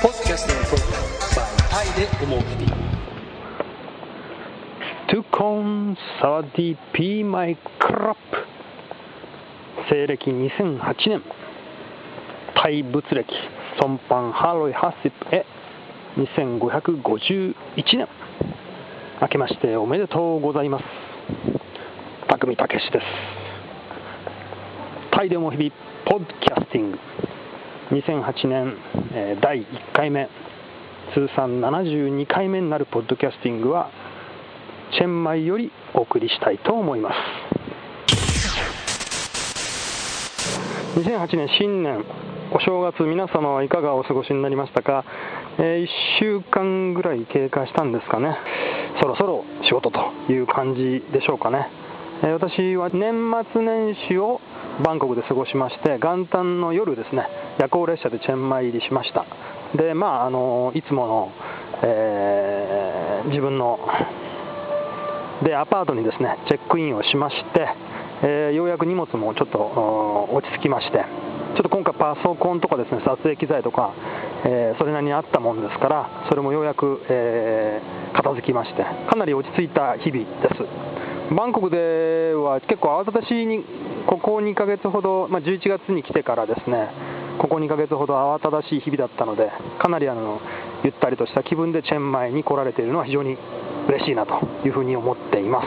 Podcasting program by タイで思う日々。 トゥコンサワディピーマイクラップ西暦2008年タイ仏暦ソンパンハロイハシプへ2551年明けましておめでとうございます。匠たけしです。タイで思う日々ポッドキャスティング2008年、第1回目通算72回目になるポッドキャスティングはチェンマイよりお送りしたいと思います。2008年新年お正月、皆様はいかがお過ごしになりましたか。1週間ぐらい経過したんですかね。そろそろ仕事という感じでしょうかね。私は年末年始をバンコクで過ごしまして、元旦の夜ですね、夜行列車でチェンマイ入りしました。で、いつもの、自分のでアパートにですねチェックインをしまして、ようやく荷物もちょっと落ち着きまして、ちょっと今回パソコンとかですね撮影機材とか、それなりにあったもんですから、それもようやく、片付きまして、かなり落ち着いた日々です。バンコクでは結構慌ただしいにここ2ヶ月ほど、11月に来てからですね、ここ2ヶ月ほど慌ただしい日々だったので、かなりゆったりとした気分でチェンマイに来られているのは非常に嬉しいなというふうに思っています。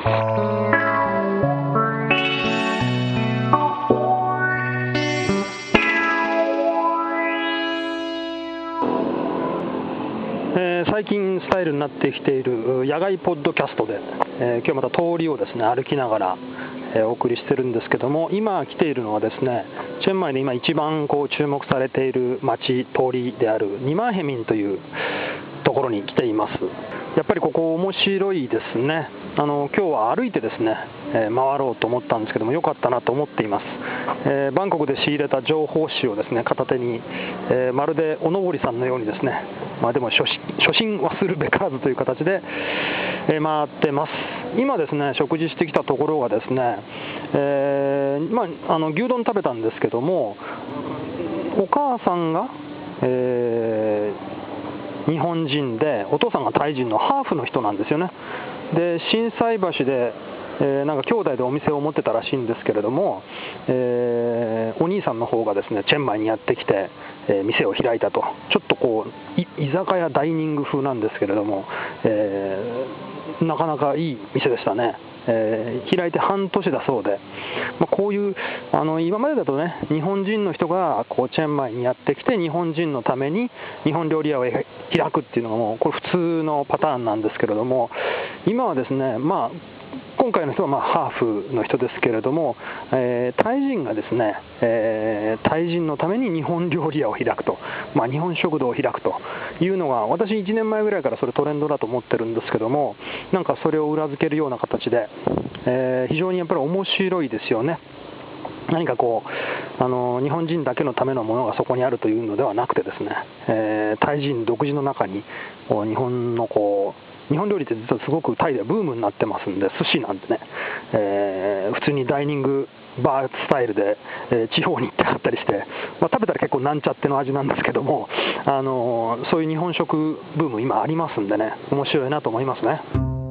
最近スタイルになってきている野外ポッドキャストで、今日また通りをですね歩きながら、お送りしてるんですけども、今来ているのはですね、チェンマイで今一番注目されている街通りであるニマーヘミンというところに来ています。やっぱりここ面白いですね。今日は歩いてですね、回ろうと思ったんですけども、良かったなと思っています。バンコクで仕入れた情報誌をですね片手に、まるでおのぼりさんのようにですね、でも初心忘るべからずという形で、回ってます。今ですね食事してきたところがですね、牛丼食べたんですけども、お母さんが、日本人でお父さんがタイ人のハーフの人なんですよね。で心斎橋で、なんか兄弟でお店を持ってたらしいんですけれども、お兄さんの方がですねチェンマイにやってきて、店を開いたと。ちょっと居酒屋ダイニング風なんですけれども、なかなかいい店でしたね。開いて半年だそうで、こういう今までだとね、日本人の人がチェンマイにやってきて日本人のために日本料理屋を開くっていうのがもうこれ普通のパターンなんですけれども、今はですね、今回の人はハーフの人ですけれども、タイ人がですね、タイ人のために日本料理屋を開くと、日本食堂を開くというのが、私1年前ぐらいからそれトレンドだと思ってるんですけども、なんかそれを裏付けるような形で、非常にやっぱり面白いですよね。何か日本人だけのためのものがそこにあるというのではなくてですね、タイ人独自の中に日本の日本料理って実はすごくタイではブームになってますんで、寿司なんてね、普通にダイニングバースタイルで、地方に行ってあったりして、食べたら結構なんちゃっての味なんですけども、そういう日本食ブーム今ありますんでね、面白いなと思いますね。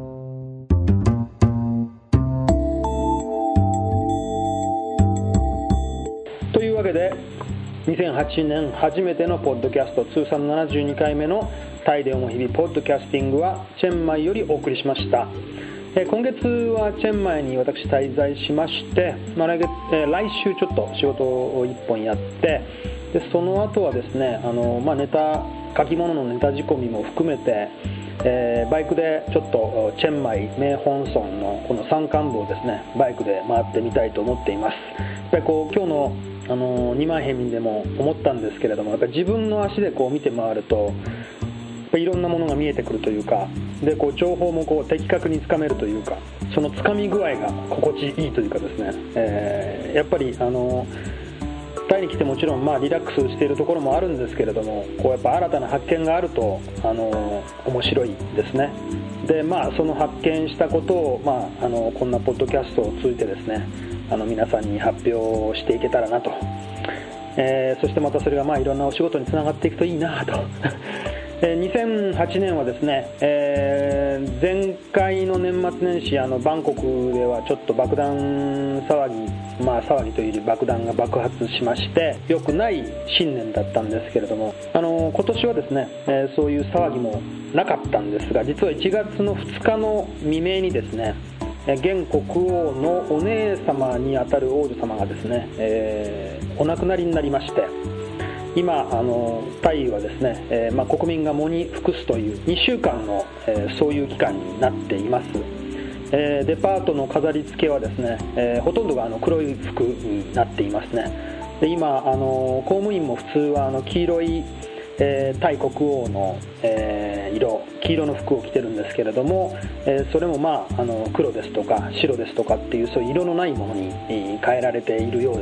というわけで2008年初めてのポッドキャスト通算72回目のタイで思う日々ポッドキャスティングはチェンマイよりお送りしました。今月はチェンマイに私滞在しまして、来週ちょっと仕事を1本やって、でその後はですねネタ書き物のネタ仕込みも含めて、バイクでちょっとチェンマイ名本村のこの山間部をですねバイクで回ってみたいと思っています。やっぱり今日のニマーヘミンでも思ったんですけれども、やっぱり自分の足で見て回るといろんなものが見えてくるというか、で情報も的確につかめるというか、そのつかみ具合が心地いいというかですね、やっぱりタイに来てもちろんリラックスしているところもあるんですけれども、やっぱ新たな発見があると面白いですね。でその発見したことをこんなポッドキャストを通じてですね皆さんに発表していけたらなとそしてまたそれがいろんなお仕事につながっていくといいなと2008年はですね、前回の年末年始バンコクではちょっと爆弾騒ぎ、騒ぎというより爆弾が爆発しまして良くない新年だったんですけれども、今年はですね、そういう騒ぎもなかったんですが、実は1月の2日の未明にですね、現国王のお姉様にあたる王女様がですね、お亡くなりになりまして、今タイはですね、国民が喪に服すという2週間の、そういう期間になっています。デパートの飾り付けはですね、ほとんどが黒い服になっていますね。で今公務員も普通は黄色い、タイ国王の、黄色の服を着てるんですけれども、それも黒ですとか白ですとかっていうそういう色のないものに変えられているようです。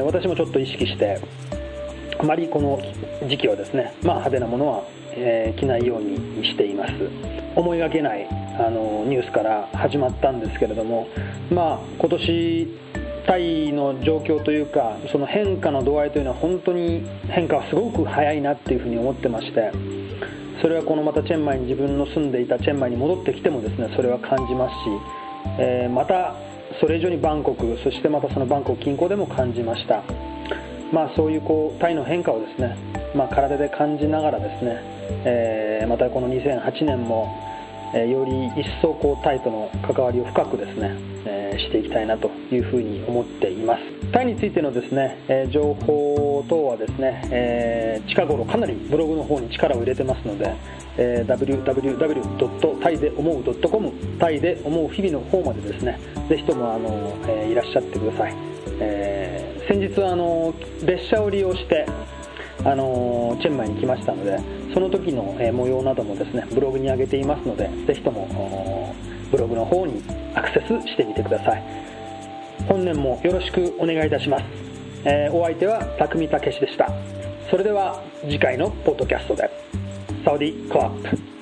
私もちょっと意識してあまりこの時期はですね、派手なものは、着ないようにしています。思いがけないニュースから始まったんですけれども、今年タイの状況というかその変化の度合いというのは本当に変化はすごく早いなっていうふうに思ってまして、それはこのまたチェンマイに自分の住んでいたチェンマイに戻ってきてもですねそれは感じますし、またそれ以上にバンコク、そしてまたそのバンコク近郊でも感じました。そういうタイの変化をですね、体で感じながらですね、またこの2008年も、より一層タイとの関わりを深くですね、していきたいなというふうに思っています。タイについてのですね、情報等はですね、近頃かなりブログの方に力を入れてますので、www.thaideomou.com タイで思う日々の方までですね、ぜひともいらっしゃってください。先日列車を利用してチェンマイに来ましたので、その時の模様などもですねブログに上げていますので、ぜひともブログの方にアクセスしてみてください。本年もよろしくお願いいたします。お相手は匠武でした。それでは次回のポッドキャストで。サウディクラップ。